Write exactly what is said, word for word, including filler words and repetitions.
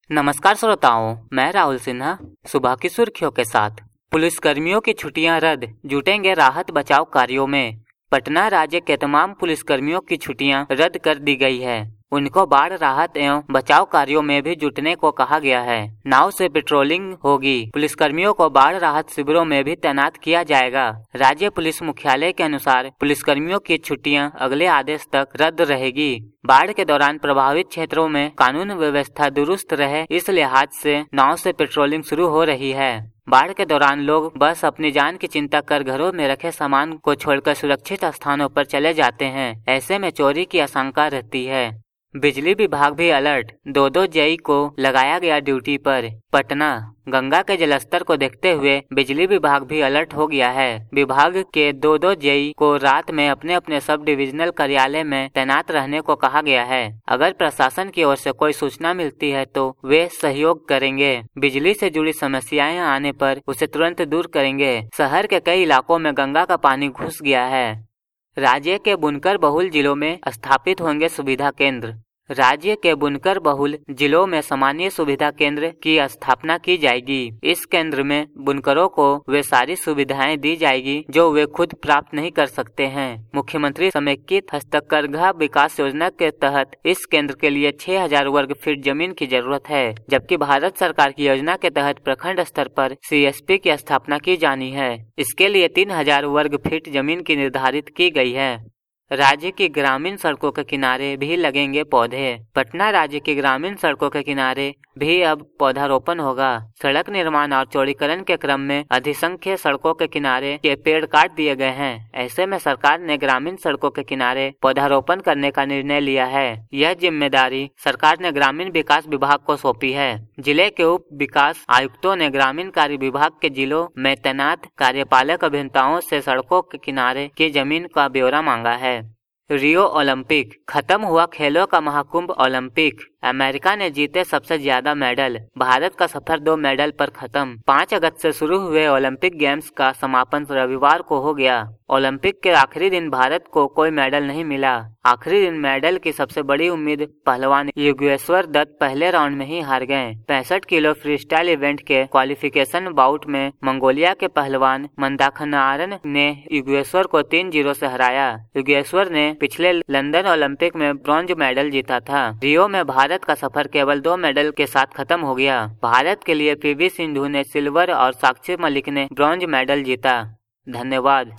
नमस्कार श्रोताओं, मैं राहुल सिन्हा सुबह की सुर्खियों के साथ। पुलिसकर्मियों की छुट्टियां रद्द, जुटेंगे राहत बचाव कार्यों में। पटना राज्य के तमाम पुलिसकर्मियों की छुट्टियां रद्द कर दी गई है। उनको बाढ़ राहत एवं बचाव कार्यों में भी जुटने को कहा गया है। नाव से पेट्रोलिंग होगी। पुलिसकर्मियों को बाढ़ राहत शिविरों में भी तैनात किया जाएगा। राज्य पुलिस मुख्यालय के अनुसार पुलिसकर्मियों की छुट्टियां अगले आदेश तक रद्द रहेगी। बाढ़ के दौरान प्रभावित क्षेत्रों में कानून व्यवस्था दुरुस्त रहे, इस लिहाज से नाव से पेट्रोलिंग शुरू हो रही है। बाढ़ के दौरान लोग बस अपनी जान की चिंता कर घरों में रखे सामान को छोड़कर सुरक्षित स्थानों पर चले जाते हैं। ऐसे में चोरी की आशंका रहती है। बिजली विभाग भी अलर्ट, दो दो जेई को लगाया गया ड्यूटी पर। पटना गंगा के जलस्तर को देखते हुए बिजली विभाग भी अलर्ट हो गया है। विभाग के दो दो जेई को रात में अपने अपने सब डिविजनल कार्यालय में तैनात रहने को कहा गया है। अगर प्रशासन की ओर से कोई सूचना मिलती है तो वे सहयोग करेंगे। बिजली से जुड़ी समस्याएं आने पर उसे तुरंत दूर करेंगे। शहर के कई इलाकों में गंगा का पानी घुस गया है। राज्य के बुनकर बहुल जिलों में स्थापित होंगे सुविधा केंद्र। राज्य के बुनकर बहुल जिलों में सामान्य सुविधा केंद्र की स्थापना की जाएगी। इस केंद्र में बुनकरों को वे सारी सुविधाएं दी जाएगी जो वे खुद प्राप्त नहीं कर सकते हैं। मुख्यमंत्री समेकित हस्तकरघा विकास योजना के तहत इस केंद्र के लिए छह हज़ार वर्ग फीट जमीन की जरूरत है, जबकि भारत सरकार की योजना के तहत प्रखंड स्तर पर सी एस पी की स्थापना की जानी है। इसके लिए तीन हज़ार वर्ग फीट जमीन की निर्धारित की गई है। राज्य की ग्रामीण सड़कों के किनारे भी लगेंगे पौधे। पटना राज्य की ग्रामीण सड़कों के किनारे भी अब पौधारोपण होगा। सड़क निर्माण और चौड़ीकरण के क्रम में अधिसंख्य सड़कों के किनारे के पेड़ काट दिए गए हैं। ऐसे में सरकार ने ग्रामीण सड़कों के किनारे पौधारोपण करने का निर्णय लिया है। यह जिम्मेदारी सरकार ने ग्रामीण विकास विभाग को सौंपी है। जिले के उप विकास आयुक्तों ने ग्रामीण कार्य विभाग के जिलों में तैनात कार्यपालक अभियंताओं से सड़कों के किनारे की जमीन का ब्यौरा मांगा है। रियो ओलंपिक खत्म हुआ खेलों का महाकुंभ ओलंपिक। अमेरिका ने जीते सबसे ज्यादा मेडल। भारत का सफर दो मेडल पर खत्म। पाँच अगस्त से शुरू हुए ओलंपिक गेम्स का समापन रविवार को हो गया। ओलंपिक के आखिरी दिन भारत को कोई मेडल नहीं मिला। आखिरी दिन मेडल की सबसे बड़ी उम्मीद पहलवान योगेश्वर दत्त पहले राउंड में ही हार गए। पैंसठ किलो फ्रीस्टाइल इवेंट के क्वालिफिकेशन बाउट में मंगोलिया के पहलवान मंदाखनारन ने योगेश्वर को तीन जीरो से हराया। योगेश्वर ने पिछले लंदन ओलंपिक में ब्रॉन्ज मेडल जीता था। रियो में भारत का सफर केवल दो मेडल के साथ खत्म हो गया। भारत के लिए पी वी सिंधु ने सिल्वर और साक्षी मलिक ने ब्रॉन्ज मेडल जीता। धन्यवाद।